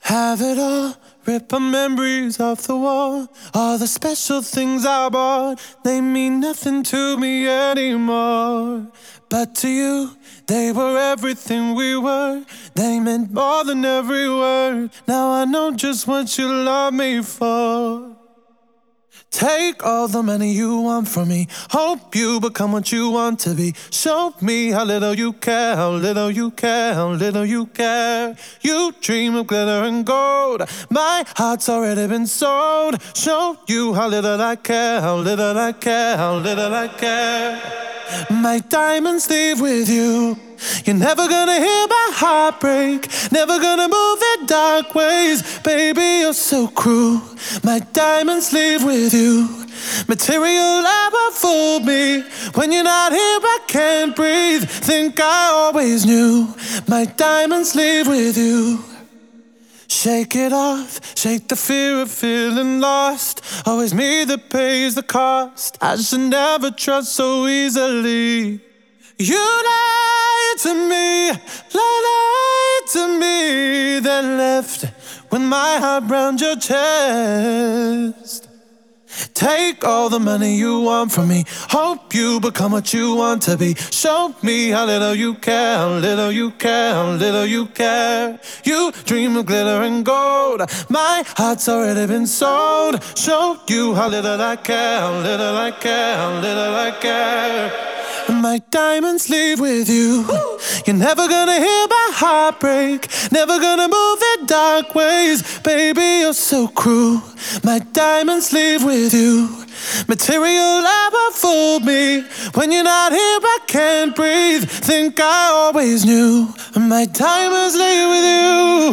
Have it all, rip our memories off the wall. All the special things I bought, they mean nothing to me anymore. But to you, they were everything we were. They meant more than every word. Now I know just what you love me for. Take all the money you want from me. Hope you become what you want to be. Show me how little you care, how little you care, how little you care. You dream of glitter and gold. My heart's already been sold. Show you how little I care, how little I care, how little I care. My diamonds leave with you. You're never gonna hear my heart break. Never gonna move in dark ways. Baby, you're so cruel. My diamonds leave with you. Material never fooled me. When you're not here I can't breathe. Think I always knew. My diamonds leave with you. Shake it off, shake the fear of feeling lost. Always me that pays the cost. I should never trust so easily. You lied to me, lied to me, then left with my heart round your chest. Take all the money you want from me. Hope you become what you want to be. Show me how little you care, how little you care, how little you care. You dream of glitter and gold. My heart's already been sold. Show you how little I care, how little I care, how little I care. My diamonds leave with you. You're never gonna hear my heart break. Never gonna move in dark ways. Baby, you're so cruel. My diamonds leave with you. Material never fooled me. When you're not here I can't breathe. Think I always knew. My diamonds leave with you.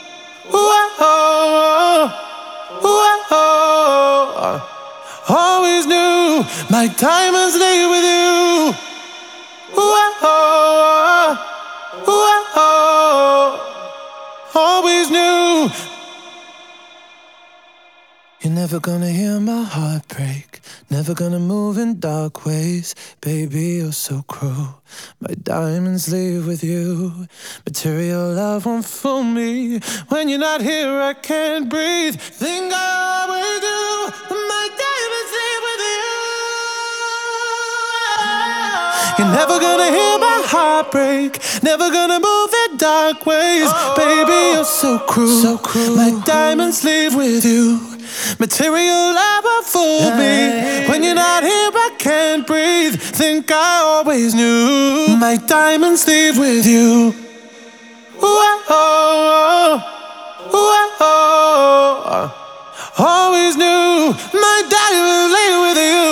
Whoa, whoa. Always knew. My diamonds leave with you. Whoa, whoa. Always knew. You're never gonna hear my heart break. Never gonna move in dark ways. Baby, you're so cruel. My diamonds leave with you. Material love won't fool me. When you're not here I can't breathe. Think I always do. My diamonds leave with you. You're never gonna hear my heart break. Never gonna move in dark ways. Baby, you're so cruel. So cruel. My diamonds leave with you. Material never fooled me. When you're not here I can't breathe. Think I always knew. My diamonds leave with you. Whoa, whoa. Always knew. My diamonds leave with you.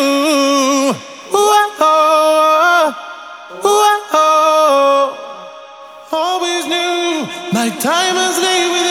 Whoa, whoa. Always knew. My diamonds leave with you.